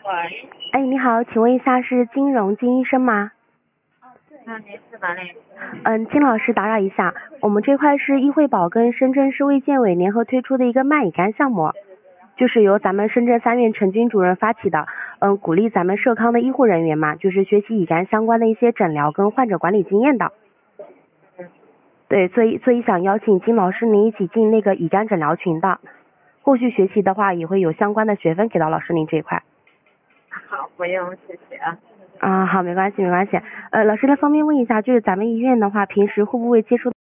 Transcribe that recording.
喂， 哎，你好，请问一下是金融金医生吗？ 那您是哪里？ 金老师打扰一下，我们这块是医惠宝跟深圳市卫健委联合推出的一个慢乙肝项目，就是由咱们深圳3院陈军主任发起的，鼓励咱们社康的医护人员嘛，就是学习乙肝相关的一些诊疗跟患者管理经验的。对，所以想邀请金老师您一起进那个乙肝诊疗群的，后续学习的话也会有相关的学分给到老师您这一块。 好，不用，谢谢啊。 好，没关系。老师，那方便问一下，就是咱们医院的话，平时会不会接触